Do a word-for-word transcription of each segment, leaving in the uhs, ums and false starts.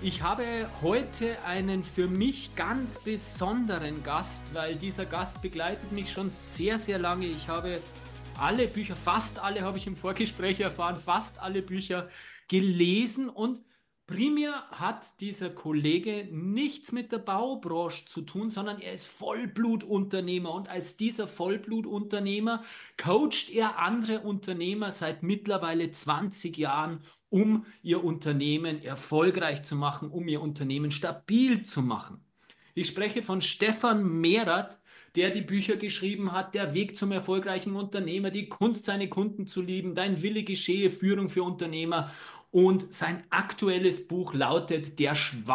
Ich habe heute einen für mich ganz besonderen Gast, weil dieser Gast begleitet mich schon sehr, sehr lange. Ich habe alle Bücher, fast alle habe ich im Vorgespräch erfahren, fast alle Bücher gelesen und primär hat dieser Kollege nichts mit der Baubranche zu tun, sondern er ist Vollblutunternehmer und als dieser Vollblutunternehmer coacht er andere Unternehmer seit mittlerweile zwanzig Jahren, um ihr Unternehmen erfolgreich zu machen, um ihr Unternehmen stabil zu machen. Ich spreche von Stefan Mehrath, der die Bücher geschrieben hat, Der Weg zum erfolgreichen Unternehmer, die Kunst, seine Kunden zu lieben, Dein Wille geschehe, Führung für Unternehmer. Und sein aktuelles Buch lautet Der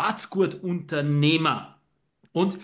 Schwarzgurt-Unternehmer. Und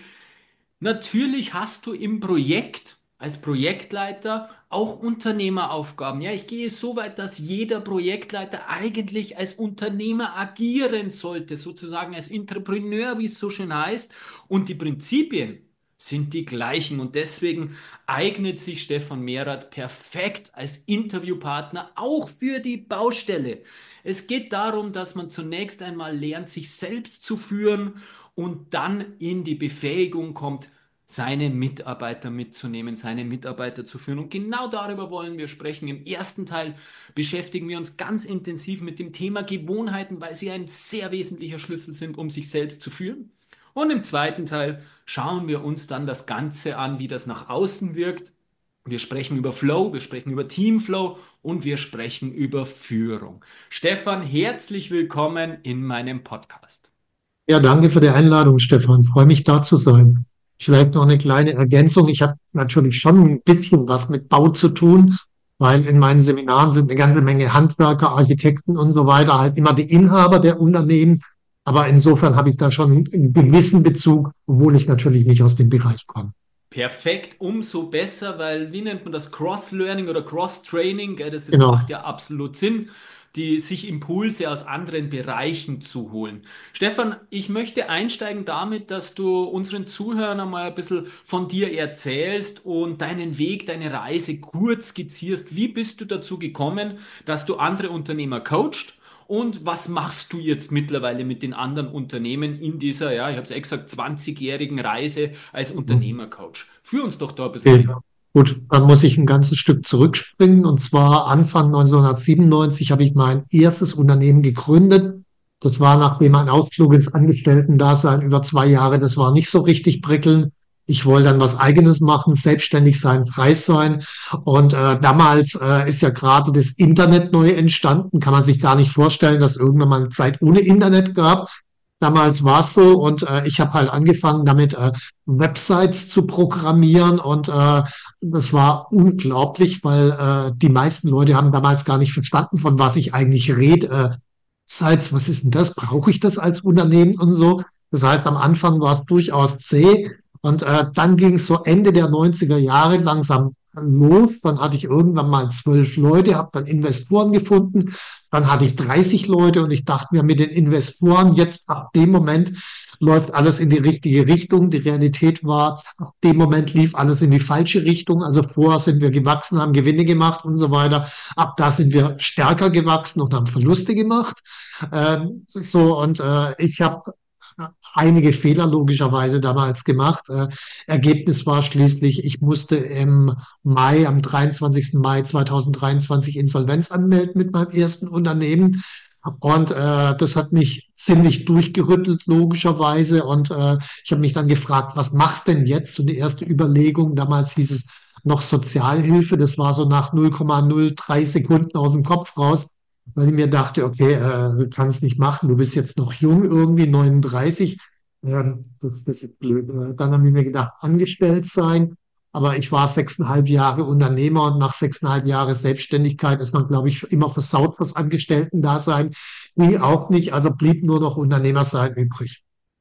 natürlich hast du im Projekt als Projektleiter auch Unternehmeraufgaben. Ja, ich gehe so weit, dass jeder Projektleiter eigentlich als Unternehmer agieren sollte, sozusagen als Entrepreneur, wie es so schön heißt. Und die Prinzipien sind die gleichen. Und deswegen eignet sich Stefan Mehrath perfekt als Interviewpartner auch für die Baustelle. Es geht darum, dass man zunächst einmal lernt, sich selbst zu führen und dann in die Befähigung kommt, seine Mitarbeiter mitzunehmen, seine Mitarbeiter zu führen. Und genau darüber wollen wir sprechen. Im ersten Teil beschäftigen wir uns ganz intensiv mit dem Thema Gewohnheiten, weil sie ein sehr wesentlicher Schlüssel sind, um sich selbst zu führen. Und im zweiten Teil schauen wir uns dann das Ganze an, wie das nach außen wirkt. Wir sprechen über Flow, wir sprechen über Teamflow und wir sprechen über Führung. Stefan, herzlich willkommen in meinem Podcast. Ja, danke für die Einladung, Stefan. Freue mich, da zu sein. Vielleicht noch eine kleine Ergänzung. Ich habe natürlich schon ein bisschen was mit Bau zu tun, weil in meinen Seminaren sind eine ganze Menge Handwerker, Architekten und so weiter, halt immer die Inhaber der Unternehmen. Aber insofern habe ich da schon einen gewissen Bezug, obwohl ich natürlich nicht aus dem Bereich komme. Perfekt, umso besser, weil wie nennt man das? Cross-Learning oder Cross-Training? gell, Das, das Genau. macht ja absolut Sinn, die sich Impulse aus anderen Bereichen zu holen. Stefan, ich möchte einsteigen damit, dass du unseren Zuhörern einmal ein bisschen von dir erzählst und deinen Weg, deine Reise kurz skizzierst. Wie bist du dazu gekommen, dass du andere Unternehmer coachst? Und was machst du jetzt mittlerweile mit den anderen Unternehmen in dieser, ja, ich habe es eh gesagt, zwanzigjährigen Reise als Unternehmercoach? Führ uns doch da ein bisschen Okay. ein. Gut, dann muss ich ein ganzes Stück zurückspringen. Und zwar Anfang neunzehnhundertsiebenundneunzig habe ich mein erstes Unternehmen gegründet. Das war nachdem ein Ausflug ins Angestellten-Dasein über zwei Jahre, das war nicht so richtig prickelnd. Ich wollte dann was Eigenes machen, selbstständig sein, frei sein. Und äh, damals äh, ist ja gerade das Internet neu entstanden. Kann man sich gar nicht vorstellen, dass irgendwann mal eine Zeit ohne Internet gab. Damals war es so und äh, ich habe halt angefangen damit äh, Websites zu programmieren und äh, das war unglaublich, weil äh, die meisten Leute haben damals gar nicht verstanden, von was ich eigentlich rede. Äh, Websites, was ist denn das? Brauche ich das als Unternehmen und so? Das heißt, am Anfang war es durchaus zäh und äh, dann ging es so Ende der neunziger Jahre langsam los. Dann hatte ich irgendwann mal zwölf Leute, habe dann Investoren gefunden. Dann hatte ich dreißig Leute und ich dachte mir mit den Investoren, jetzt ab dem Moment läuft alles in die richtige Richtung. Die Realität war, ab dem Moment lief alles in die falsche Richtung. Also vorher sind wir gewachsen, haben Gewinne gemacht und so weiter. Ab da sind wir stärker gewachsen und haben Verluste gemacht. Ähm, so und äh, ich habe einige Fehler logischerweise damals gemacht. Äh, Ergebnis war schließlich, ich musste im Mai, am dreiundzwanzigsten Mai zweitausenddreiundzwanzig Insolvenz anmelden mit meinem ersten Unternehmen. Und äh, das hat mich ziemlich durchgerüttelt, logischerweise. Und äh, ich habe mich dann gefragt, was machst denn jetzt? Und die erste Überlegung, damals hieß es noch Sozialhilfe, das war so nach null Komma null drei Sekunden aus dem Kopf raus, weil ich mir dachte, okay, äh, du kannst nicht machen, du bist jetzt noch jung, irgendwie neununddreißig. Ähm, das, das ist blöd. Äh, Dann habe ich mir gedacht, angestellt sein. Aber ich war sechseinhalb Jahre Unternehmer und nach sechseinhalb Jahren Selbstständigkeit ist man, glaube ich, immer versaut fürs Angestellten-Dasein. Ging auch nicht, also blieb nur noch Unternehmer sein übrig.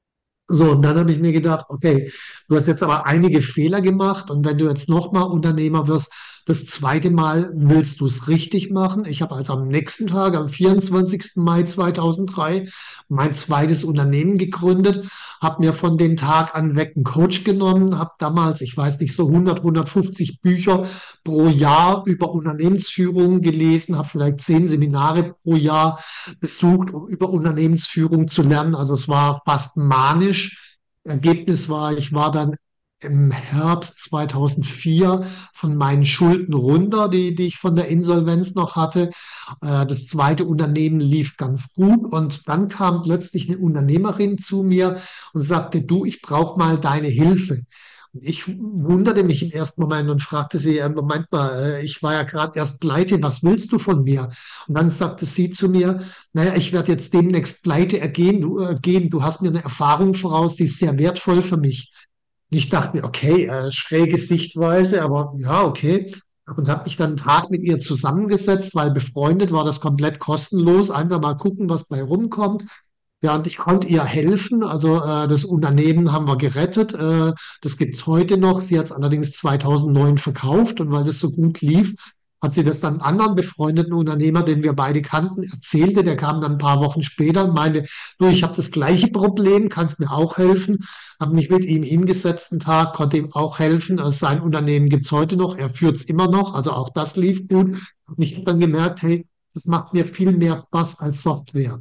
So, und dann habe ich mir gedacht, okay, du hast jetzt aber einige Fehler gemacht und wenn du jetzt nochmal Unternehmer wirst, Das zweite Mal willst du es richtig machen. Ich habe also am nächsten Tag, am vierundzwanzigsten Mai zweitausenddrei, mein zweites Unternehmen gegründet, habe mir von dem Tag an weg einen Coach genommen, habe damals, ich weiß nicht, so hundert, hundertfünfzig Bücher pro Jahr über Unternehmensführung gelesen, habe vielleicht zehn Seminare pro Jahr besucht, um über Unternehmensführung zu lernen. Also es war fast manisch. Ergebnis war, ich war dann im Herbst zweitausendvier von meinen Schulden runter, die, die ich von der Insolvenz noch hatte. Äh, Das zweite Unternehmen lief ganz gut und dann kam plötzlich eine Unternehmerin zu mir und sagte, du, ich brauche mal deine Hilfe. Und ich wunderte mich im ersten Moment und fragte sie, äh, Moment mal, äh, ich war ja gerade erst pleite, was willst du von mir? Und dann sagte sie zu mir, naja, ich werde jetzt demnächst pleite ergehen, du, äh, gehen, du hast mir eine Erfahrung voraus, die ist sehr wertvoll für mich. Und ich dachte mir, okay, äh, schräge Sichtweise, aber ja, okay. Und habe mich dann einen Tag mit ihr zusammengesetzt, weil befreundet war das komplett kostenlos. Einfach mal gucken, was bei rumkommt. Ja, und ich konnte ihr helfen. Also äh, das Unternehmen haben wir gerettet. Äh, das gibt's heute noch. Sie hat es allerdings zweitausendneun verkauft und weil das so gut lief, hat sie das dann einem anderen befreundeten Unternehmer, den wir beide kannten, erzählte. Der kam dann ein paar Wochen später und meinte, du, ich habe das gleiche Problem, kannst mir auch helfen. Habe mich mit ihm hingesetzt einen Tag, konnte ihm auch helfen. Also sein Unternehmen gibt's heute noch, er führt's immer noch. Also auch das lief gut. Und ich habe dann gemerkt, hey, das macht mir viel mehr Spaß als Software.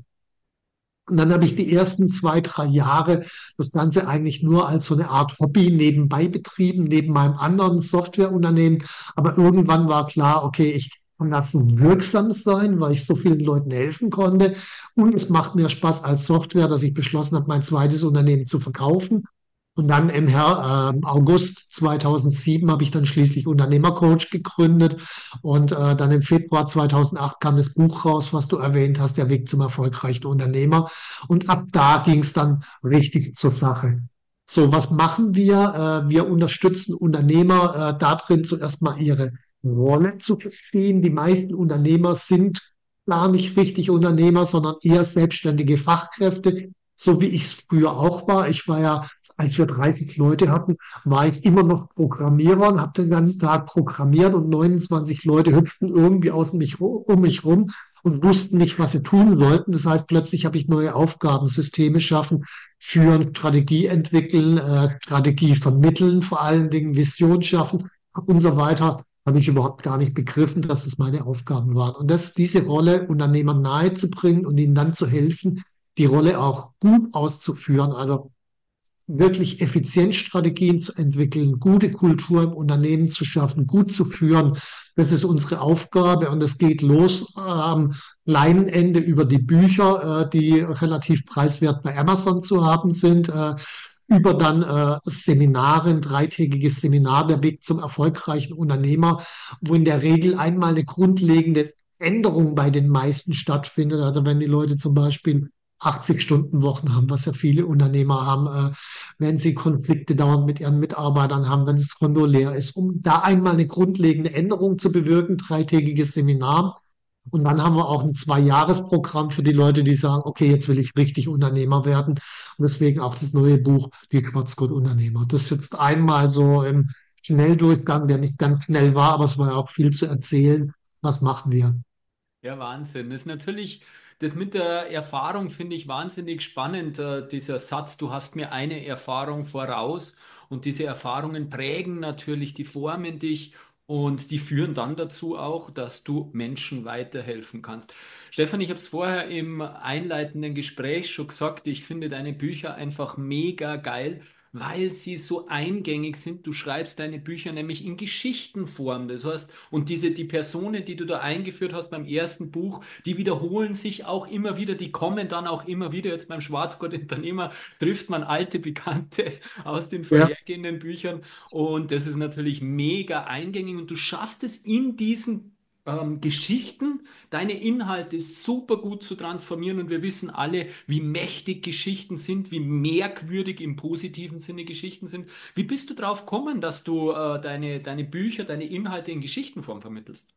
Und dann habe ich die ersten zwei, drei Jahre das Ganze eigentlich nur als so eine Art Hobby nebenbei betrieben, neben meinem anderen Softwareunternehmen. Aber irgendwann war klar, okay, ich kann das so wirksam sein, weil ich so vielen Leuten helfen konnte. Und es macht mir Spaß als Software, dass ich beschlossen habe, mein zweites Unternehmen zu verkaufen. Und dann im Her äh, August zweitausendsieben habe ich dann schließlich Unternehmercoach gegründet. Und äh, dann im Februar zweitausendacht kam das Buch raus, was du erwähnt hast, Der Weg zum erfolgreichen Unternehmer. Und ab da ging es dann richtig zur Sache. So, was machen wir? Äh, wir unterstützen Unternehmer äh, darin, zuerst mal ihre Rolle zu verstehen. Die meisten Unternehmer sind gar nicht richtig Unternehmer, sondern eher selbstständige Fachkräfte, so wie ich es früher auch war. Ich war ja, als wir dreißig Leute hatten, war ich immer noch Programmierer und habe den ganzen Tag programmiert und neunundzwanzig Leute hüpften irgendwie aus mich, um mich rum und wussten nicht, was sie tun sollten. Das heißt, plötzlich habe ich neue Aufgaben, Systeme schaffen, führen, Strategie entwickeln, äh, Strategie vermitteln, vor allen Dingen Vision schaffen und so weiter. Habe ich überhaupt gar nicht begriffen, dass es meine Aufgaben waren. Und das, diese Rolle Unternehmern nahezubringen und ihnen dann zu helfen, die Rolle auch gut auszuführen, also wirklich Effizienzstrategien zu entwickeln, gute Kultur im Unternehmen zu schaffen, gut zu führen. Das ist unsere Aufgabe und es geht los am kleinen Ende über die Bücher, äh, die relativ preiswert bei Amazon zu haben sind, äh, über dann äh, Seminare, ein dreitägiges Seminar, der Weg zum erfolgreichen Unternehmer, wo in der Regel einmal eine grundlegende Änderung bei den meisten stattfindet. Also wenn die Leute zum Beispiel achtzig-Stunden-Wochen haben, was ja viele Unternehmer haben, äh, wenn sie Konflikte dauernd mit ihren Mitarbeitern haben, wenn das Konto leer ist, um da einmal eine grundlegende Änderung zu bewirken, dreitägiges Seminar. Und dann haben wir auch ein Zwei-Jahres-Programm für die Leute, die sagen, okay, jetzt will ich richtig Unternehmer werden. Und deswegen auch das neue Buch, Die Schwarzgurt-Unternehmer. Das ist jetzt einmal so im Schnelldurchgang, der nicht ganz schnell war, aber es war ja auch viel zu erzählen. Was machen wir? Ja, Wahnsinn. Das ist natürlich, das mit der Erfahrung finde ich wahnsinnig spannend, äh, dieser Satz, du hast mir eine Erfahrung voraus und diese Erfahrungen prägen natürlich, die formen dich und die führen dann dazu auch, dass du Menschen weiterhelfen kannst. Stefan, ich habe es vorher im einleitenden Gespräch schon gesagt, ich finde deine Bücher einfach mega geil, weil sie so eingängig sind. Du schreibst deine Bücher nämlich in Geschichtenform. Das heißt, und diese, die Personen, die du da eingeführt hast beim ersten Buch, die wiederholen sich auch immer wieder, die kommen dann auch immer wieder. Jetzt beim Schwarzgurt-Unternehmer trifft man alte Bekannte aus den Ja. vorhergehenden Büchern. Und das ist natürlich mega eingängig und du schaffst es in diesen ähm, Geschichten, deine Inhalte super gut zu transformieren und wir wissen alle, wie mächtig Geschichten sind, wie merkwürdig im positiven Sinne Geschichten sind. Wie bist du drauf gekommen, dass du äh, deine, deine Bücher, deine Inhalte in Geschichtenform vermittelst?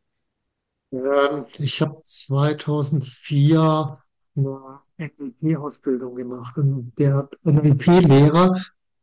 Ähm, ich habe zweitausendvier eine N L P-Ausbildung gemacht und der N L P-Lehrer,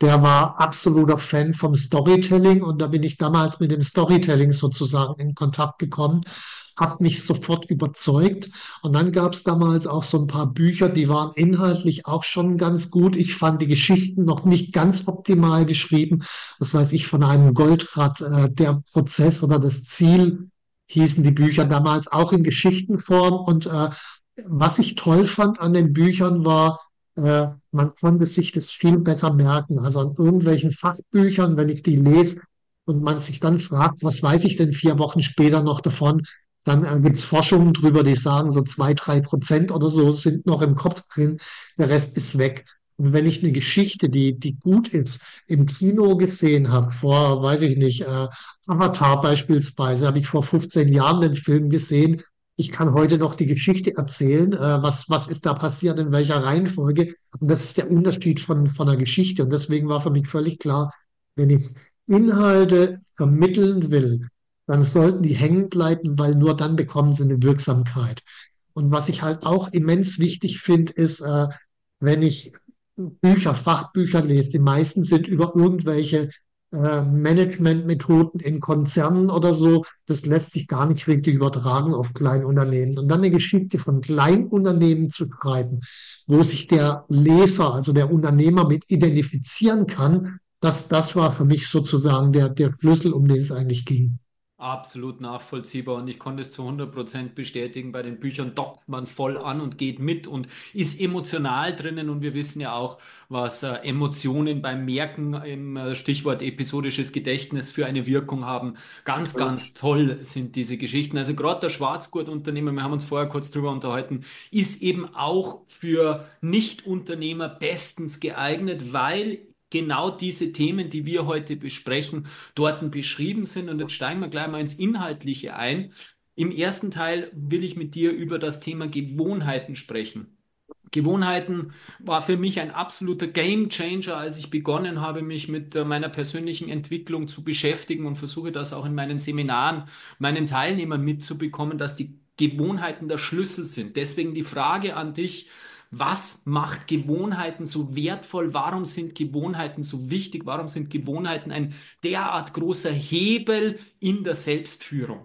der war absoluter Fan vom Storytelling und da bin ich damals mit dem Storytelling sozusagen in Kontakt gekommen, hat mich sofort überzeugt. Und dann gab es damals auch so ein paar Bücher, die waren inhaltlich auch schon ganz gut. Ich fand die Geschichten noch nicht ganz optimal geschrieben. Das weiß ich von einem Goldrad, äh, der Prozess oder das Ziel hießen die Bücher damals auch in Geschichtenform. Und äh, was ich toll fand an den Büchern war, äh, man konnte sich das viel besser merken. Also an irgendwelchen Fachbüchern, wenn ich die lese und man sich dann fragt, was weiß ich denn vier Wochen später noch davon, dann äh, gibt es Forschungen drüber, die sagen, so zwei, drei Prozent oder so sind noch im Kopf drin, der Rest ist weg. Und wenn ich eine Geschichte, die, die gut ist, im Kino gesehen habe, vor, weiß ich nicht, äh, Avatar beispielsweise, habe ich vor fünfzehn Jahren den Film gesehen. Ich kann heute noch die Geschichte erzählen, äh, was, was ist da passiert, in welcher Reihenfolge. Und das ist der Unterschied von, von der Geschichte. Und deswegen war für mich völlig klar, wenn ich Inhalte vermitteln will, dann sollten die hängen bleiben, weil nur dann bekommen sie eine Wirksamkeit. Und was ich halt auch immens wichtig finde, ist, äh, wenn ich Bücher, Fachbücher lese, die meisten sind über irgendwelche äh, Managementmethoden in Konzernen oder so. Das lässt sich gar nicht richtig übertragen auf Kleinunternehmen. Und dann eine Geschichte von Kleinunternehmen zu schreiben, wo sich der Leser, also der Unternehmer mit identifizieren kann, das, das war für mich sozusagen der, der Schlüssel, um den es eigentlich ging. Absolut nachvollziehbar und ich konnte es zu hundert Prozent bestätigen. Bei den Büchern dockt man voll an und geht mit und ist emotional drinnen und wir wissen ja auch, was äh, Emotionen beim Merken im äh, Stichwort episodisches Gedächtnis für eine Wirkung haben. Ganz, ganz toll sind diese Geschichten. Also gerade der Schwarzgurtunternehmer, wir haben uns vorher kurz drüber unterhalten, ist eben auch für Nichtunternehmer bestens geeignet, weil genau diese Themen, die wir heute besprechen, dort beschrieben sind. Und jetzt steigen wir gleich mal ins Inhaltliche ein. Im ersten Teil will ich mit dir über das Thema Gewohnheiten sprechen. Gewohnheiten war für mich ein absoluter Gamechanger, als ich begonnen habe, mich mit äh, meiner persönlichen Entwicklung zu beschäftigen und versuche das auch in meinen Seminaren meinen Teilnehmern mitzubekommen, dass die Gewohnheiten der Schlüssel sind. Deswegen die Frage an dich, was macht Gewohnheiten so wertvoll? Warum sind Gewohnheiten so wichtig? Warum sind Gewohnheiten ein derart großer Hebel in der Selbstführung?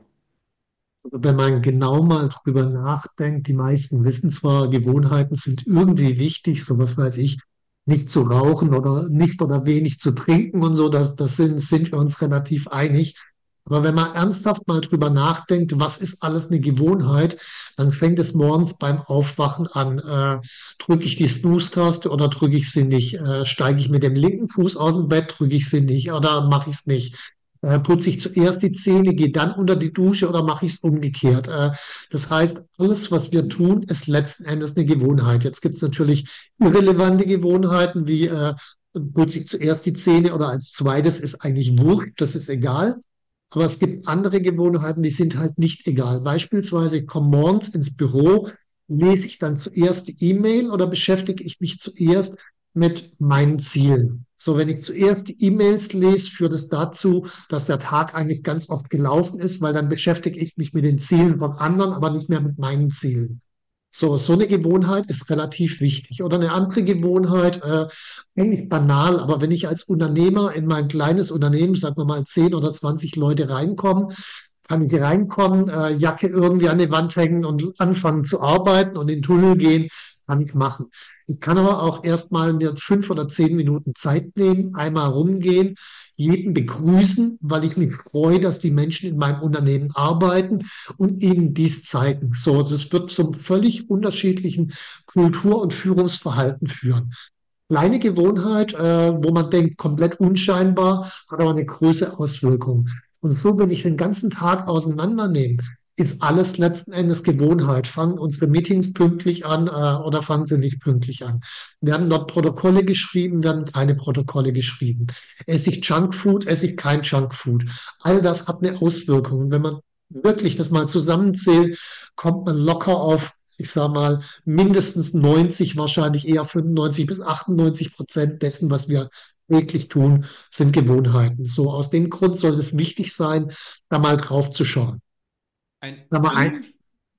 Also wenn man genau mal drüber nachdenkt, die meisten wissen zwar, Gewohnheiten sind irgendwie wichtig, so was weiß ich, nicht zu rauchen oder nicht oder wenig zu trinken und so, das, das sind, sind wir uns relativ einig. Aber wenn man ernsthaft mal drüber nachdenkt, was ist alles eine Gewohnheit, dann fängt es morgens beim Aufwachen an. Äh, drücke ich die Snooze-Taste oder drücke ich sie nicht? Äh, steige ich mit dem linken Fuß aus dem Bett, drücke ich sie nicht oder mache ich es nicht? Äh, putze ich zuerst die Zähne, gehe dann unter die Dusche oder mache ich es umgekehrt? Äh, das heißt, alles, was wir tun, ist letzten Endes eine Gewohnheit. Jetzt gibt es natürlich irrelevante Gewohnheiten, wie äh, putze ich zuerst die Zähne oder als zweites ist eigentlich wurscht, das ist egal. Aber es gibt andere Gewohnheiten, die sind halt nicht egal. Beispielsweise, ich komme morgens ins Büro, lese ich dann zuerst die E-Mail oder beschäftige ich mich zuerst mit meinen Zielen? So, wenn ich zuerst die E-Mails lese, führt es dazu, dass der Tag eigentlich ganz oft gelaufen ist, weil dann beschäftige ich mich mit den Zielen von anderen, aber nicht mehr mit meinen Zielen. So, so eine Gewohnheit ist relativ wichtig. Oder eine andere Gewohnheit, äh, eigentlich banal, aber wenn ich als Unternehmer in mein kleines Unternehmen, sagen wir mal zehn oder zwanzig Leute reinkommen, kann ich reinkommen, äh, Jacke irgendwie an die Wand hängen und anfangen zu arbeiten und in den Tunnel gehen, kann ich machen. Ich kann aber auch erstmal mir fünf oder zehn Minuten Zeit nehmen, einmal rumgehen, jeden begrüßen, weil ich mich freue, dass die Menschen in meinem Unternehmen arbeiten und ihnen dies zeigen. So, das wird zum völlig unterschiedlichen Kultur- und Führungsverhalten führen. Kleine Gewohnheit, äh, wo man denkt, komplett unscheinbar, hat aber eine große Auswirkung. Und so, wenn ich den ganzen Tag auseinandernehme, ist alles letzten Endes Gewohnheit. Fangen unsere Meetings pünktlich an, äh, oder fangen sie nicht pünktlich an? Werden dort Protokolle geschrieben, werden keine Protokolle geschrieben? Esse ich Junkfood, esse ich kein Junkfood? All das hat eine Auswirkung. Und wenn man wirklich das mal zusammenzählt, kommt man locker auf, ich sage mal, mindestens neunzig, wahrscheinlich eher fünfundneunzig bis achtundneunzig Prozent dessen, was wir wirklich tun, sind Gewohnheiten. So, aus dem Grund sollte es wichtig sein, da mal drauf zu schauen. Ein Sag mal, ein, fünf,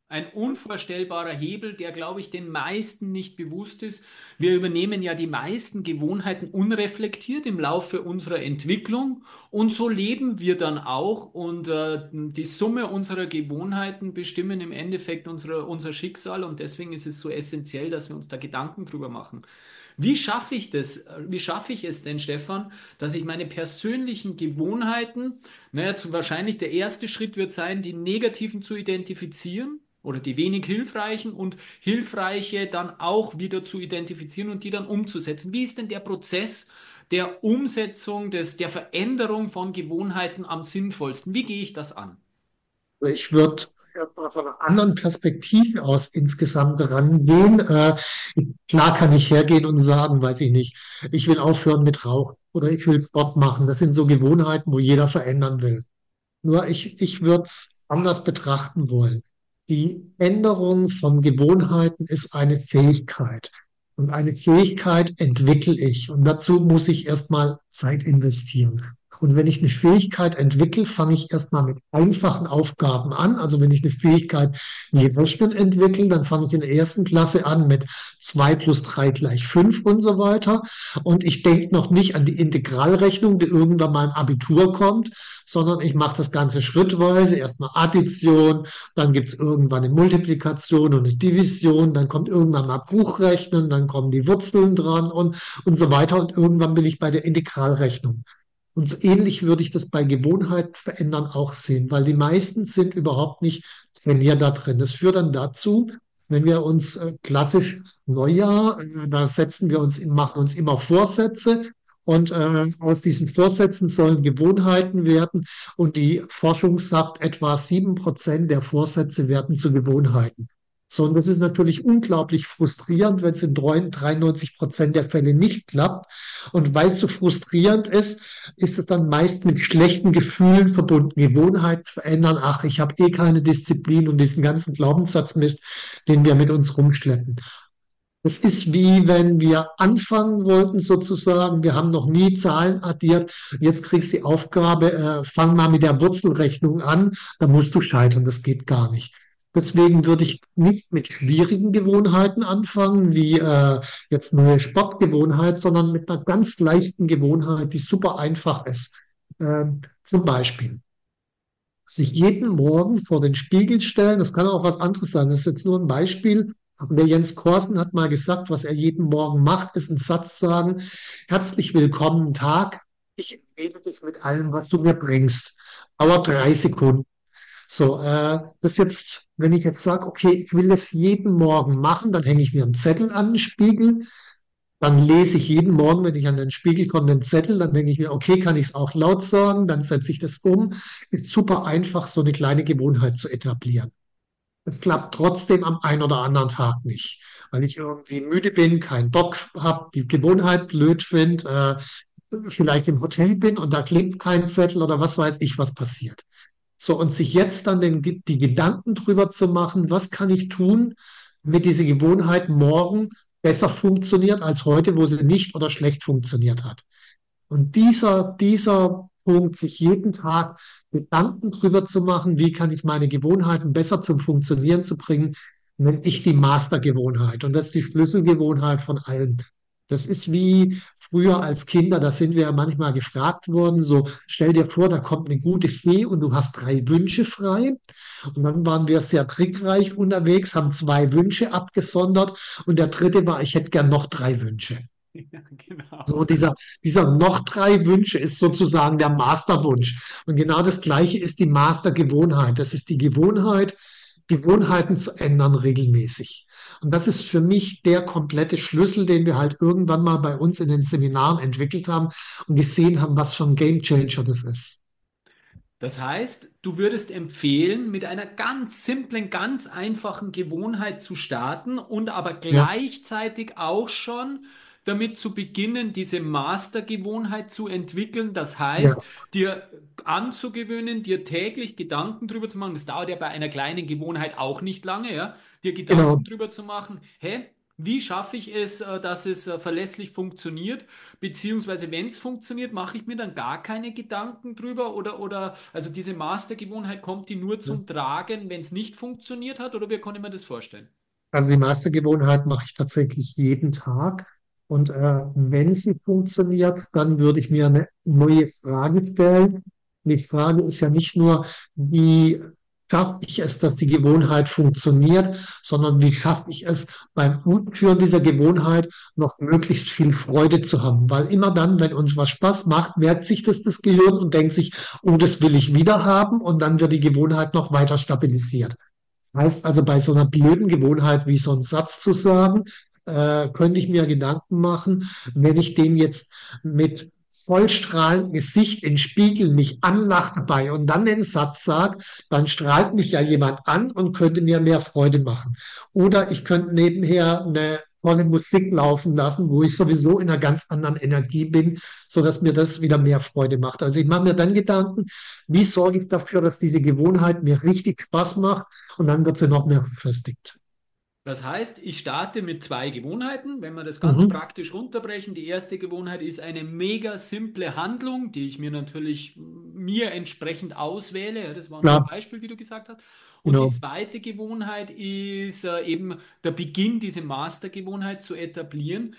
Ein unvorstellbarer Hebel, der, glaube ich, den meisten nicht bewusst ist. Wir übernehmen ja die meisten Gewohnheiten unreflektiert im Laufe unserer Entwicklung und so leben wir dann auch und äh, die Summe unserer Gewohnheiten bestimmen im Endeffekt unsere, unser Schicksal und deswegen ist es so essentiell, dass wir uns da Gedanken drüber machen. Wie schaffe ich das? Wie schaffe ich es denn, Stefan, dass ich meine persönlichen Gewohnheiten, naja, zu, wahrscheinlich der erste Schritt wird sein, die negativen zu identifizieren oder die wenig hilfreichen und hilfreiche dann auch wieder zu identifizieren und die dann umzusetzen. Wie ist denn der Prozess der Umsetzung, des, der Veränderung von Gewohnheiten am sinnvollsten? Wie gehe ich das an? Ich würde von einer anderen Perspektive aus insgesamt rangehen. Äh, klar kann ich hergehen und sagen, weiß ich nicht, ich will aufhören mit Rauchen oder ich will Sport machen. Das sind so Gewohnheiten, wo jeder verändern will. Nur ich, ich würde es anders betrachten wollen. Die Änderung von Gewohnheiten ist eine Fähigkeit. Und eine Fähigkeit entwickle ich. Und dazu muss ich erstmal Zeit investieren. Und wenn ich eine Fähigkeit entwickle, fange ich erstmal mit einfachen Aufgaben an. Also wenn ich eine Fähigkeit wie Rechnen entwickle, dann fange ich in der ersten Klasse an mit zwei plus drei gleich fünf und so weiter. Und ich denke noch nicht an die Integralrechnung, die irgendwann mal im Abitur kommt, sondern ich mache das Ganze schrittweise. Erstmal Addition, dann gibt es irgendwann eine Multiplikation und eine Division, dann kommt irgendwann mal Bruchrechnen, dann kommen die Wurzeln dran und, und so weiter. Und irgendwann bin ich bei der Integralrechnung. Und so ähnlich würde ich das bei Gewohnheiten verändern auch sehen, weil die meisten sind überhaupt nicht trainiert da drin. Das führt dann dazu, wenn wir uns äh, klassisch Neujahr, äh, da setzen wir uns, machen uns immer Vorsätze und äh, aus diesen Vorsätzen sollen Gewohnheiten werden und die Forschung sagt, etwa sieben Prozent der Vorsätze werden zu Gewohnheiten. So, und das ist natürlich unglaublich frustrierend, wenn es in dreiundneunzig Prozent der Fälle nicht klappt. Und weil es so frustrierend ist, ist es dann meist mit schlechten Gefühlen verbunden. Gewohnheiten verändern, ach, ich habe eh keine Disziplin und diesen ganzen Glaubenssatzmist, den wir mit uns rumschleppen. Es ist wie wenn wir anfangen wollten sozusagen, wir haben noch nie Zahlen addiert, jetzt kriegst du die Aufgabe, äh, fang mal mit der Wurzelrechnung an, da musst du scheitern, das geht gar nicht. Deswegen würde ich nicht mit schwierigen Gewohnheiten anfangen, wie äh, jetzt neue Sportgewohnheit, sondern mit einer ganz leichten Gewohnheit, die super einfach ist. Ähm, zum Beispiel sich jeden Morgen vor den Spiegel stellen. Das kann auch was anderes sein. Das ist jetzt nur ein Beispiel. Und der Jens Korsen hat mal gesagt, was er jeden Morgen macht, ist einen Satz sagen: Herzlich willkommen, Tag. Ich empfehle dich mit allem, was du mir bringst. Dauert drei Sekunden. So, äh, das jetzt, wenn ich jetzt sage, okay, ich will das jeden Morgen machen, dann hänge ich mir einen Zettel an den Spiegel. Dann lese ich jeden Morgen, wenn ich an den Spiegel komme, den Zettel, dann denke ich mir, okay, kann ich es auch laut sagen, dann setze ich das um. Ist super einfach, so eine kleine Gewohnheit zu etablieren. Es klappt trotzdem am einen oder anderen Tag nicht, weil ich irgendwie müde bin, keinen Bock habe, die Gewohnheit blöd finde, äh, vielleicht im Hotel bin und da klingt kein Zettel oder was weiß ich, was passiert. So, und sich jetzt dann den, die Gedanken drüber zu machen, was kann ich tun, damit diese Gewohnheit morgen besser funktioniert als heute, wo sie nicht oder schlecht funktioniert hat. Und dieser, dieser Punkt, sich jeden Tag Gedanken drüber zu machen, wie kann ich meine Gewohnheiten besser zum Funktionieren zu bringen, nenne ich die Mastergewohnheit. Und das ist die Schlüsselgewohnheit von allen. Das ist wie früher als Kinder, da sind wir ja manchmal gefragt worden, so stell dir vor, da kommt eine gute Fee und du hast drei Wünsche frei. Und dann waren wir sehr trickreich unterwegs, haben zwei Wünsche abgesondert und der dritte war, ich hätte gern noch drei Wünsche. Ja, genau. So dieser, dieser noch drei Wünsche ist sozusagen der Masterwunsch. Und genau das Gleiche ist die Mastergewohnheit. Das ist die Gewohnheit, Gewohnheiten zu ändern regelmäßig. Und das ist für mich der komplette Schlüssel, den wir halt irgendwann mal bei uns in den Seminaren entwickelt haben und gesehen haben, was für ein Gamechanger das ist. Das heißt, du würdest empfehlen, mit einer ganz simplen, ganz einfachen Gewohnheit zu starten und aber Ja, gleichzeitig auch schon damit zu beginnen, diese Mastergewohnheit zu entwickeln. Das ja, heißt, dir anzugewöhnen, dir täglich Gedanken drüber zu machen. Das dauert ja bei einer kleinen Gewohnheit auch nicht lange, ja, dir genau. Gedanken drüber zu machen. Hä? Wie schaffe ich es, äh, dass es äh, verlässlich funktioniert? Beziehungsweise, wenn es funktioniert, mache ich mir dann gar keine Gedanken drüber? Oder, oder also diese Mastergewohnheit, kommt die nur zum Tragen, wenn es nicht funktioniert hat? Oder wie kann ich mir das vorstellen? Also die Mastergewohnheit mache ich tatsächlich jeden Tag. Und äh, wenn sie funktioniert, dann würde ich mir eine neue Frage stellen. Und die Frage ist ja nicht nur, wie schaffe ich es, dass die Gewohnheit funktioniert, sondern wie schaffe ich es, beim Utführen dieser Gewohnheit noch möglichst viel Freude zu haben. Weil immer dann, wenn uns was Spaß macht, merkt sich das das Gehirn und denkt sich, oh, das will ich wieder haben. Und dann wird die Gewohnheit noch weiter stabilisiert. Heißt also, bei so einer blöden Gewohnheit wie so einen Satz zu sagen, äh, könnte ich mir Gedanken machen, wenn ich den jetzt mit vollstrahlendem Gesicht in den Spiegel mich anlache dabei und dann den Satz sage, dann strahlt mich ja jemand an und könnte mir mehr Freude machen. Oder ich könnte nebenher eine tolle Musik laufen lassen, wo ich sowieso in einer ganz anderen Energie bin, so dass mir das wieder mehr Freude macht. Also ich mache mir dann Gedanken, wie sorge ich dafür, dass diese Gewohnheit mir richtig Spaß macht, und dann wird sie noch mehr verfestigt. Das heißt, ich starte mit zwei Gewohnheiten. Wenn wir das ganz Mhm. praktisch runterbrechen, die erste Gewohnheit ist eine mega simple Handlung, die ich mir natürlich mir entsprechend auswähle. Ja, das war nur ein Klar, Beispiel, wie du gesagt hast. Und die genau. zweite Gewohnheit ist äh, eben der Beginn, diese Mastergewohnheit zu etablieren.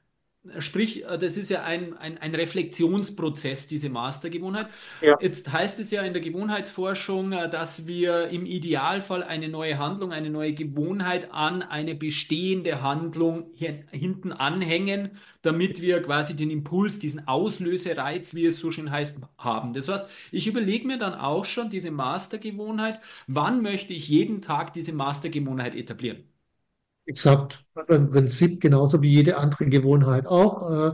Sprich, äh, das ist ja ein, ein, ein Reflexionsprozess, diese Mastergewohnheit. Ja, Jetzt heißt es ja in der Gewohnheitsforschung, äh, dass wir im Idealfall eine neue Handlung, eine neue Gewohnheit an eine bestehende Handlung hier hinten anhängen, damit wir quasi den Impuls, diesen Auslösereiz, wie es so schön heißt, haben. Das heißt, ich überlege mir dann auch schon diese Mastergewohnheit, wann möchte ich jeden Tag diese Mastergewohnheit etablieren? exakt. Also im Prinzip genauso wie jede andere Gewohnheit auch. Äh,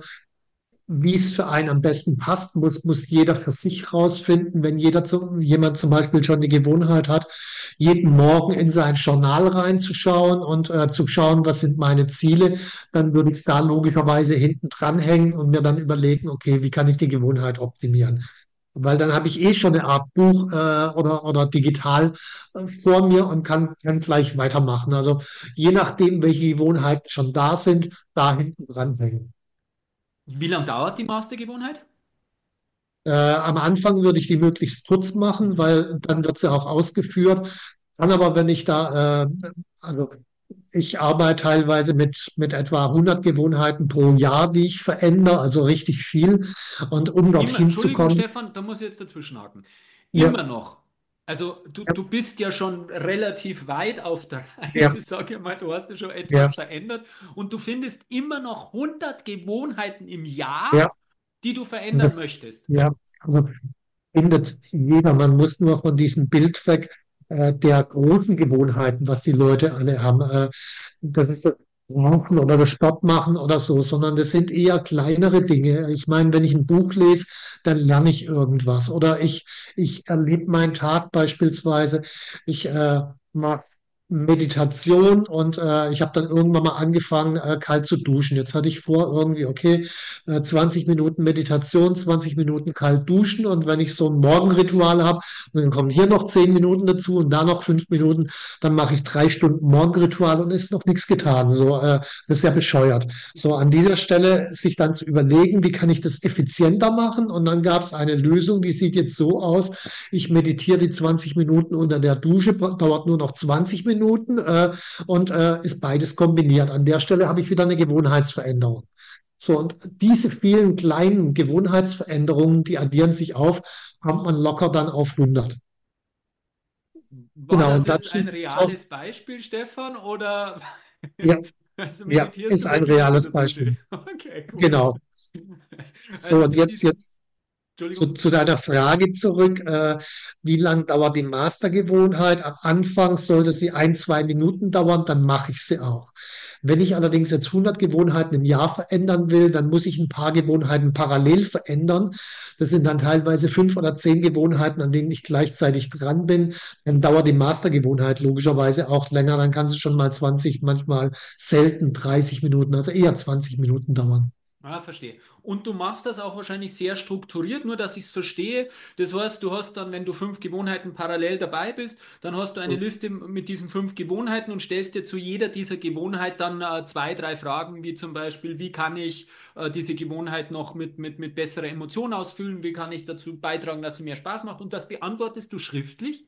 wie es für einen am besten passt, muss, muss jeder für sich rausfinden. Wenn jeder zu, jemand zum Beispiel schon die Gewohnheit hat, jeden Morgen in sein Journal reinzuschauen und äh, zu schauen, was sind meine Ziele, dann würde ich es da logischerweise hinten dranhängen und mir dann überlegen, okay, wie kann ich die Gewohnheit optimieren? Weil dann habe ich eh schon eine Art Buch äh, oder, oder digital äh, vor mir und kann, kann gleich weitermachen. Also je nachdem, welche Gewohnheiten schon da sind, da hinten dranhängen. Wie lange dauert die Mastergewohnheit? Äh, am Anfang würde ich die möglichst kurz machen, weil dann wird sie auch ausgeführt. Dann aber, wenn ich da, äh, also ich arbeite teilweise mit, mit etwa hundert Gewohnheiten pro Jahr, die ich verändere, also richtig viel. Und um Immer, dorthin zu Entschuldigung, kommen, Stefan, da muss ich jetzt dazwischenhaken. ja, Immer noch. Also du, ja, du bist ja schon relativ weit auf der ja, Reise, sag ich mal, du hast ja schon ja, etwas verändert und du findest immer noch hundert Gewohnheiten im Jahr, ja, die du und verändern das, möchtest. ja, also findet jeder. Man muss nur von diesem Bild weg, äh, der großen Gewohnheiten, was die Leute alle haben. Äh, das ist das Rauchen oder das Sport machen oder so, sondern das sind eher kleinere Dinge. Ich meine, wenn ich ein Buch lese, dann lerne ich irgendwas. Oder ich, ich erlebe meinen Tag beispielsweise. Ich äh, mache Meditation und äh, ich habe dann irgendwann mal angefangen, äh, kalt zu duschen. Jetzt hatte ich vor, irgendwie, okay, äh, zwanzig Minuten Meditation, zwanzig Minuten kalt duschen, und wenn ich so ein Morgenritual habe, dann kommen hier noch zehn Minuten dazu und da noch fünf Minuten, dann mache ich drei Stunden Morgenritual und ist noch nichts getan. So, äh, das ist ja bescheuert. So, an dieser Stelle sich dann zu überlegen, wie kann ich das effizienter machen? Und dann gab es eine Lösung, die sieht jetzt so aus: Ich meditiere die zwanzig Minuten unter der Dusche, dauert nur noch zwanzig Minuten äh, und äh, ist beides kombiniert. An der Stelle habe ich wieder eine Gewohnheitsveränderung. So, und diese vielen kleinen Gewohnheitsveränderungen, die addieren sich auf, kommt man locker dann auf hundert. War Genau, das und jetzt dazu ein ist auch, reales Beispiel, Stefan, oder ja, also ja, meditierst ist du ein wirklich unter reales der Dusche? Beispiel. Okay, cool. Genau. So, Also und zu jetzt, diesem, jetzt zu, Entschuldigung. zu deiner Frage zurück, äh, wie lang dauert die Mastergewohnheit? Am Anfang sollte sie ein, zwei Minuten dauern, dann mache ich sie auch. Wenn ich allerdings jetzt hundert Gewohnheiten im Jahr verändern will, dann muss ich ein paar Gewohnheiten parallel verändern. Das sind dann teilweise fünf oder zehn Gewohnheiten, an denen ich gleichzeitig dran bin. Dann dauert die Mastergewohnheit logischerweise auch länger. Dann kann sie schon mal zwanzig, manchmal selten dreißig Minuten, also eher zwanzig Minuten dauern. Ah, verstehe. Und du machst das auch wahrscheinlich sehr strukturiert, nur dass ich es verstehe. Das heißt, du hast dann, wenn du fünf Gewohnheiten parallel dabei bist, dann hast du eine Liste mit diesen fünf Gewohnheiten und stellst dir zu jeder dieser Gewohnheit dann äh, zwei, drei Fragen, wie zum Beispiel, wie kann ich äh, diese Gewohnheit noch mit, mit, mit besserer Emotion ausfüllen? Wie kann ich dazu beitragen, dass sie mehr Spaß macht? Und das beantwortest du schriftlich?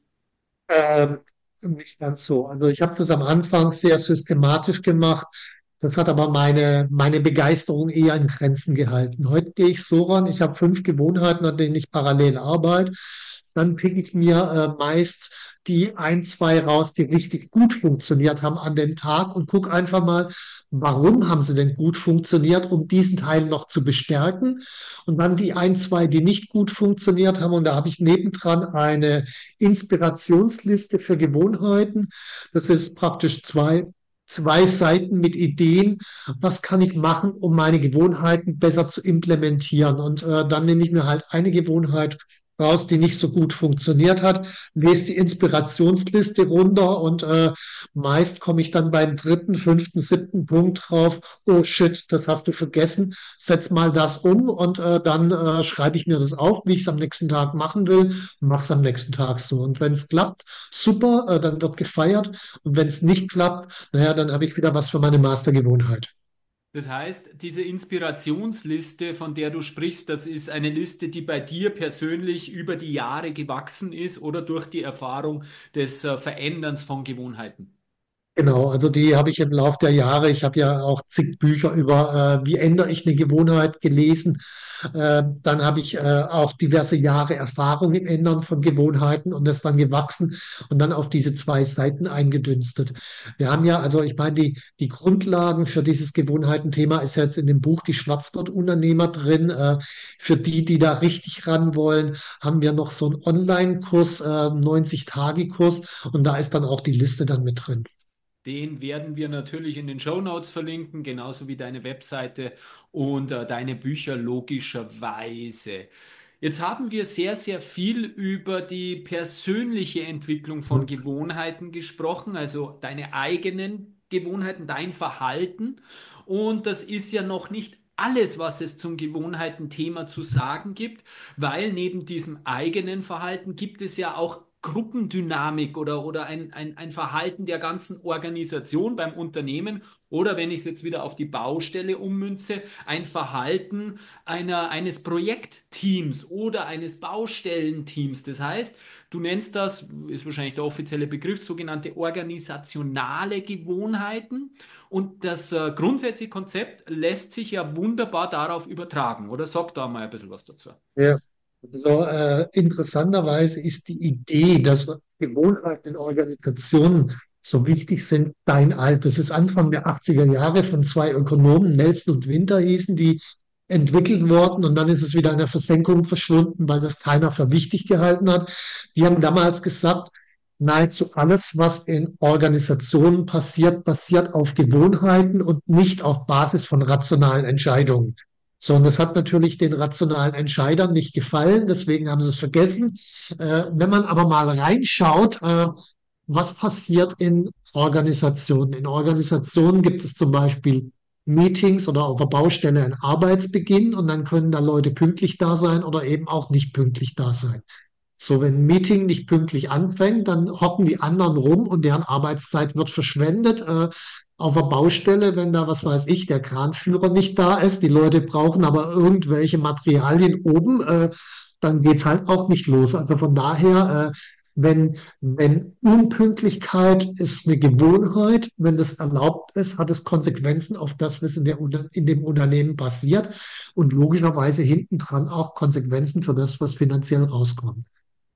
Ähm, Nicht ganz so. Also ich habe das am Anfang sehr systematisch gemacht. Das hat aber meine, meine Begeisterung eher in Grenzen gehalten. Heute gehe ich so ran, ich habe fünf Gewohnheiten, an denen ich parallel arbeite. Dann pick ich mir äh, meist die ein, zwei raus, die richtig gut funktioniert haben an dem Tag und gucke einfach mal, warum haben sie denn gut funktioniert, um diesen Teil noch zu bestärken. Und dann die ein, zwei, die nicht gut funktioniert haben. Und da habe ich nebendran eine Inspirationsliste für Gewohnheiten. Das ist praktisch zwei, zwei Seiten mit Ideen. Was kann ich machen, um meine Gewohnheiten besser zu implementieren? Und äh, dann nehme ich mir halt eine Gewohnheit raus, die nicht so gut funktioniert hat, lese die Inspirationsliste runter und äh, meist komme ich dann beim dritten, fünften, siebten Punkt drauf, oh shit, das hast du vergessen, setz mal das um und äh, dann äh, schreibe ich mir das auf, wie ich es am nächsten Tag machen will und mache es am nächsten Tag so. Und wenn es klappt, super, äh, dann wird gefeiert. Und wenn es nicht klappt, naja, dann habe ich wieder was für meine Mastergewohnheit. Das heißt, diese Inspirationsliste, von der du sprichst, das ist eine Liste, die bei dir persönlich über die Jahre gewachsen ist oder durch die Erfahrung des äh, Veränderns von Gewohnheiten. Genau, also die habe ich im Laufe der Jahre, ich habe ja auch zig Bücher über, äh, wie ändere ich eine Gewohnheit gelesen. Äh, dann habe ich äh, auch diverse Jahre Erfahrung im Ändern von Gewohnheiten und das dann gewachsen und dann auf diese zwei Seiten eingedünstet. Wir haben ja, also ich meine, die, die Grundlagen für dieses Gewohnheitenthema ist ja jetzt in dem Buch Die Schwarzgurt-Unternehmer drin. Äh, für die, die da richtig ran wollen, haben wir noch so einen Online-Kurs, äh, neunzig-Tage-Kurs und da ist dann auch die Liste dann mit drin. Den werden wir natürlich in den Shownotes verlinken, genauso wie deine Webseite und äh, deine Bücher logischerweise. Jetzt haben wir sehr, sehr viel über die persönliche Entwicklung von Gewohnheiten gesprochen, also deine eigenen Gewohnheiten, dein Verhalten. Und das ist ja noch nicht alles, was es zum Gewohnheitenthema zu sagen gibt, weil neben diesem eigenen Verhalten gibt es ja auch Gruppendynamik oder, oder ein, ein, ein Verhalten der ganzen Organisation beim Unternehmen oder wenn ich es jetzt wieder auf die Baustelle ummünze, ein Verhalten einer, eines Projektteams oder eines Baustellenteams. Das heißt, du nennst das, ist wahrscheinlich der offizielle Begriff, sogenannte organisationale Gewohnheiten. Und das äh, grundsätzliche Konzept lässt sich ja wunderbar darauf übertragen. Oder sag da mal ein bisschen was dazu. Ja. Also äh, interessanterweise ist die Idee, dass Gewohnheiten in Organisationen so wichtig sind, dein alt. Das ist Anfang der achtziger Jahre von zwei Ökonomen, Nelson und Winter hießen die, entwickelt worden und dann ist es wieder in der Versenkung verschwunden, weil das keiner für wichtig gehalten hat. Die haben damals gesagt, nahezu alles, was in Organisationen passiert, basiert auf Gewohnheiten und nicht auf Basis von rationalen Entscheidungen. So, und das hat natürlich den rationalen Entscheidern nicht gefallen, deswegen haben sie es vergessen. Äh, wenn man aber mal reinschaut, äh, was passiert in Organisationen? In Organisationen gibt es zum Beispiel Meetings oder auf der Baustelle ein Arbeitsbeginn und dann können da Leute pünktlich da sein oder eben auch nicht pünktlich da sein. So, wenn ein Meeting nicht pünktlich anfängt, dann hocken die anderen rum und deren Arbeitszeit wird verschwendet. Äh, auf der Baustelle, wenn da, was weiß ich, der Kranführer nicht da ist, die Leute brauchen aber irgendwelche Materialien oben, äh, dann geht's halt auch nicht los. Also von daher, äh, wenn, wenn Unpünktlichkeit ist eine Gewohnheit, wenn das erlaubt ist, hat es Konsequenzen auf das, was in, der, in dem Unternehmen passiert und logischerweise hinten dran auch Konsequenzen für das, was finanziell rauskommt.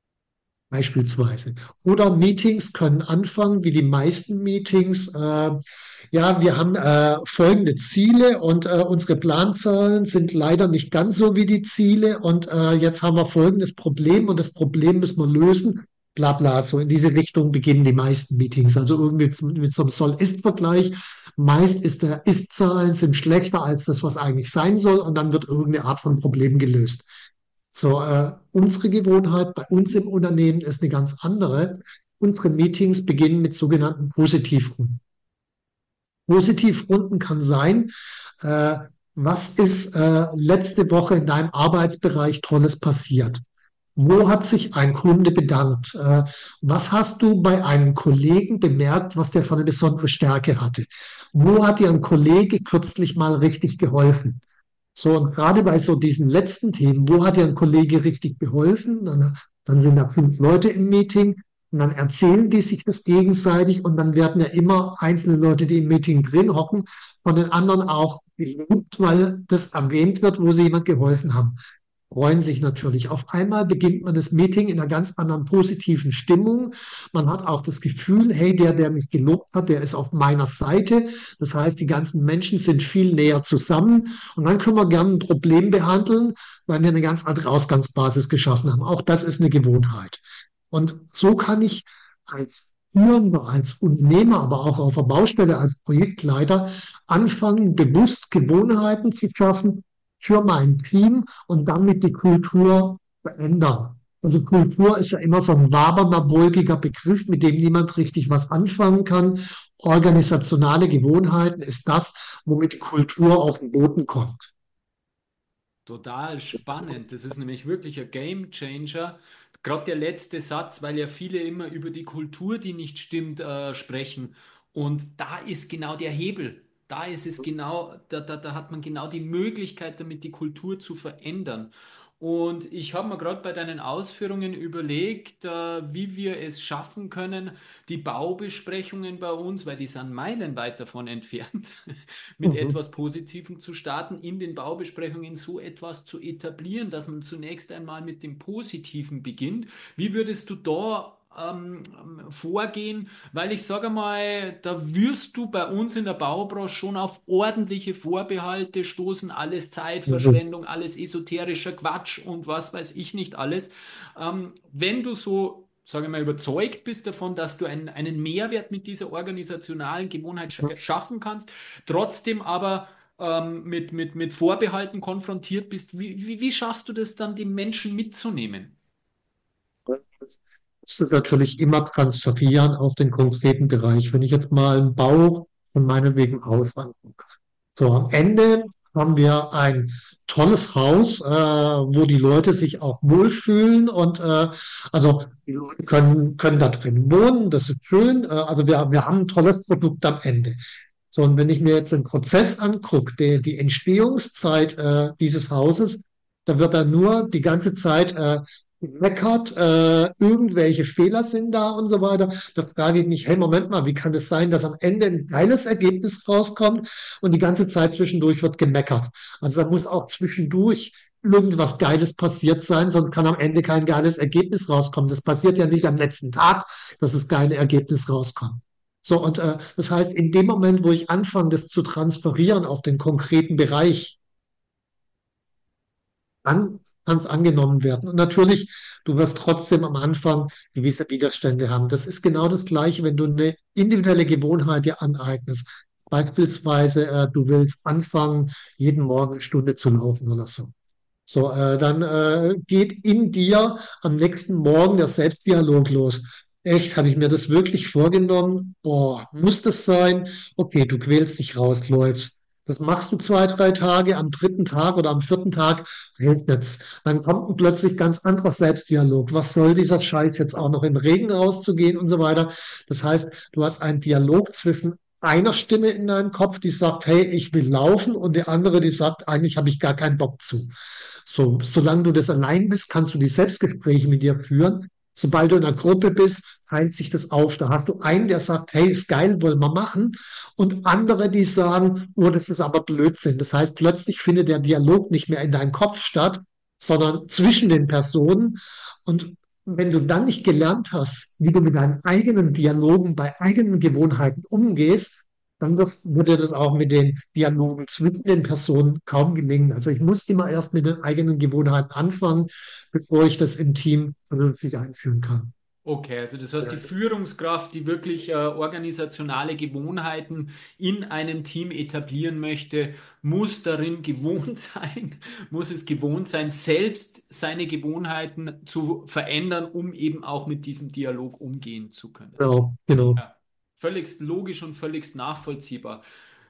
Beispielsweise. Oder Meetings können anfangen, wie die meisten Meetings. Äh, ja, wir haben äh, folgende Ziele und äh, unsere Planzahlen sind leider nicht ganz so wie die Ziele und äh, jetzt haben wir folgendes Problem und das Problem müssen wir lösen. Bla bla, so in diese Richtung beginnen die meisten Meetings. Also irgendwie mit so einem Soll-Ist-Vergleich. Meist ist der Ist-Zahlen sind schlechter als das, was eigentlich sein soll und dann wird irgendeine Art von Problem gelöst. So, äh, unsere Gewohnheit bei uns im Unternehmen ist eine ganz andere. Unsere Meetings beginnen mit sogenannten Positivrunden. Positivrunden kann sein, äh, Was ist äh, letzte Woche in deinem Arbeitsbereich Tolles passiert? Wo hat sich ein Kunde bedankt? Äh, was hast du bei einem Kollegen bemerkt, was der für eine besondere Stärke hatte? Wo hat dir ein Kollege kürzlich mal richtig geholfen? So, und gerade bei so diesen letzten Themen, wo hat dir ein Kollege richtig geholfen? Dann, dann sind da fünf Leute im Meeting und dann erzählen die sich das gegenseitig und dann werden ja immer einzelne Leute, die im Meeting drin hocken, von den anderen auch gelobt, weil das erwähnt wird, wo sie jemand geholfen haben, freuen sich natürlich. Auf einmal beginnt man das Meeting in einer ganz anderen positiven Stimmung. Man hat auch das Gefühl, hey, der, der mich gelobt hat, der ist auf meiner Seite. Das heißt, die ganzen Menschen sind viel näher zusammen. Und dann können wir gerne ein Problem behandeln, weil wir eine ganz andere Ausgangsbasis geschaffen haben. Auch das ist eine Gewohnheit. Und so kann ich als Führender, als Unternehmer, aber auch auf der Baustelle als Projektleiter anfangen, bewusst Gewohnheiten zu schaffen für mein Team und damit die Kultur verändern. Also Kultur ist ja immer so ein wabernder, wohlgiger Begriff, mit dem niemand richtig was anfangen kann. Organisationale Gewohnheiten ist das, womit die Kultur auf den Boden kommt. Total spannend. Das ist nämlich wirklich ein Game Changer. Gerade der letzte Satz, weil ja viele immer über die Kultur, die nicht stimmt, äh, sprechen. Und da ist genau der Hebel. Da ist es genau, da, da, da hat man genau die Möglichkeit, damit die Kultur zu verändern. Und ich habe mir gerade bei deinen Ausführungen überlegt, äh, wie wir es schaffen können, die Baubesprechungen bei uns, weil die sind meilenweit davon entfernt, mit Mhm. etwas Positivem zu starten, in den Baubesprechungen so etwas zu etablieren, dass man zunächst einmal mit dem Positiven beginnt. Wie würdest du da ähm, vorgehen? Weil ich sage mal, da wirst du bei uns in der Baubranche schon auf ordentliche Vorbehalte stoßen, alles Zeitverschwendung, alles esoterischer Quatsch und was weiß ich nicht alles. Ähm, wenn du so sage ich mal, überzeugt bist davon, dass du einen, einen Mehrwert mit dieser organisationalen Gewohnheit sch schaffen kannst, trotzdem aber ähm, mit, mit, mit Vorbehalten konfrontiert bist, wie, wie, wie schaffst du das dann, die Menschen mitzunehmen? Das ist natürlich immer transferieren auf den konkreten Bereich. Wenn ich jetzt mal einen Bau von meinetwegen Haus angucke. So, am Ende haben wir ein tolles Haus, äh, wo die Leute sich auch wohlfühlen und äh, also die Leute können, können da drin wohnen, das ist schön. Äh, also wir, wir haben ein tolles Produkt am Ende. So, und wenn ich mir jetzt den Prozess angucke, die, die Entstehungszeit äh, dieses Hauses, da wird dann nur die ganze Zeit äh, gemeckert, äh, irgendwelche Fehler sind da und so weiter. Da frage ich mich, hey, Moment mal, wie kann es sein, dass am Ende ein geiles Ergebnis rauskommt und die ganze Zeit zwischendurch wird gemeckert? Also da muss auch zwischendurch irgendwas Geiles passiert sein, sonst kann am Ende kein geiles Ergebnis rauskommen. Das passiert ja nicht am letzten Tag, dass das geile Ergebnis rauskommt. So, und äh, das heißt, in dem Moment, wo ich anfange, das zu transferieren auf den konkreten Bereich, dann kann es angenommen werden. Und natürlich, du wirst trotzdem am Anfang gewisse Widerstände haben. Das ist genau das Gleiche, wenn du eine individuelle Gewohnheit dir aneignest. Beispielsweise, äh, du willst anfangen, jeden Morgen eine Stunde zu laufen oder so. So, äh, dann äh, geht in dir am nächsten Morgen der Selbstdialog los. Echt, habe ich mir das wirklich vorgenommen? Boah, muss das sein? Okay, du quälst dich raus, läufst. Das machst du zwei, drei Tage, am dritten Tag oder am vierten Tag regnet's. Dann kommt ein plötzlich ganz anderer Selbstdialog. Was soll dieser Scheiß jetzt auch noch im Regen rauszugehen und so weiter? Das heißt, du hast einen Dialog zwischen einer Stimme in deinem Kopf, die sagt, hey, ich will laufen, und die andere, die sagt, eigentlich habe ich gar keinen Bock zu. So, solange du das allein bist, kannst du die Selbstgespräche mit dir führen. Sobald du in einer Gruppe bist, teilt sich das auf. Da hast du einen, der sagt, hey, ist geil, wollen wir machen. Und andere, die sagen, oh, das ist aber Blödsinn. Das heißt, plötzlich findet der Dialog nicht mehr in deinem Kopf statt, sondern zwischen den Personen. Und wenn du dann nicht gelernt hast, wie du mit deinen eigenen Dialogen bei eigenen Gewohnheiten umgehst, dann wirst, wird dir das auch mit den Dialogen zwischen den Personen kaum gelingen. Also ich muss immer erst mit den eigenen Gewohnheiten anfangen, bevor ich das im Team vernünftig einführen kann. Okay, also das heißt, die Führungskraft, die wirklich äh, organisationale Gewohnheiten in einem Team etablieren möchte, muss darin gewohnt sein, muss es gewohnt sein, selbst seine Gewohnheiten zu verändern, um eben auch mit diesem Dialog umgehen zu können. Genau, genau. Ja, völligst logisch und völligst nachvollziehbar.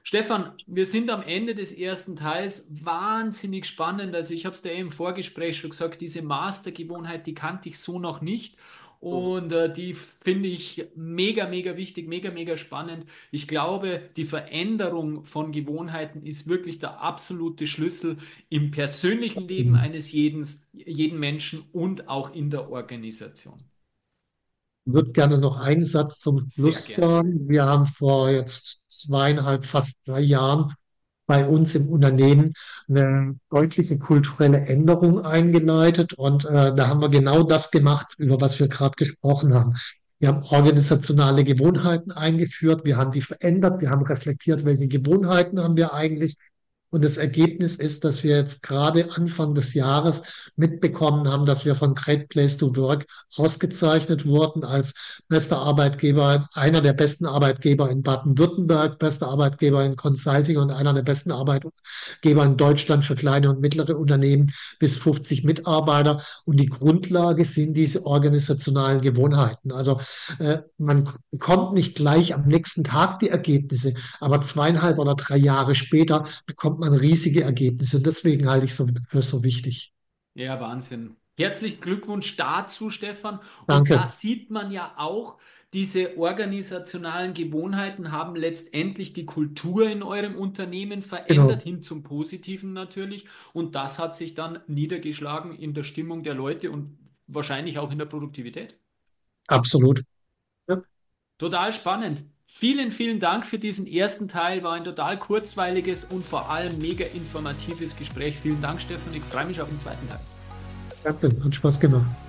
Stefan, wir sind am Ende des ersten Teils. Wahnsinnig spannend. Also ich habe es dir eh im Vorgespräch schon gesagt, diese Mastergewohnheit, die kannte ich so noch nicht. Und äh, die finde ich mega, mega wichtig, mega, mega spannend. Ich glaube, die Veränderung von Gewohnheiten ist wirklich der absolute Schlüssel im persönlichen Leben Ich eines jeden, jeden Menschen und auch in der Organisation. würde gerne noch einen Satz zum Sehr Schluss gerne. sagen. Wir haben vor jetzt zweieinhalb, fast drei Jahren bei uns im Unternehmen eine deutliche kulturelle Änderung eingeleitet. Und äh, da haben wir genau das gemacht, über was wir gerade gesprochen haben. Wir haben organisationale Gewohnheiten eingeführt, wir haben die verändert, wir haben reflektiert, welche Gewohnheiten haben wir eigentlich. Und das Ergebnis ist, dass wir jetzt gerade Anfang des Jahres mitbekommen haben, dass wir von Great Place to Work ausgezeichnet wurden als bester Arbeitgeber, einer der besten Arbeitgeber in Baden-Württemberg, bester Arbeitgeber in Consulting und einer der besten Arbeitgeber in Deutschland für kleine und mittlere Unternehmen bis fünfzig Mitarbeiter. Und die Grundlage sind diese organisationalen Gewohnheiten. Also äh, man bekommt nicht gleich am nächsten Tag die Ergebnisse, aber zweieinhalb oder drei Jahre später bekommt man riesige Ergebnisse. Und deswegen halte ich es so für so wichtig. Ja, Wahnsinn. Herzlichen Glückwunsch dazu, Stefan. Und da Danke. sieht man ja auch, diese organisationalen Gewohnheiten haben letztendlich die Kultur in eurem Unternehmen verändert, Genau. hin zum Positiven natürlich. Und das hat sich dann niedergeschlagen in der Stimmung der Leute und wahrscheinlich auch in der Produktivität. Absolut. Ja, Total spannend. Vielen, vielen Dank für diesen ersten Teil. War ein total kurzweiliges und vor allem mega informatives Gespräch. Vielen Dank, Stefan. Ich freue mich auf den zweiten Teil. danke. Hat Spaß gemacht.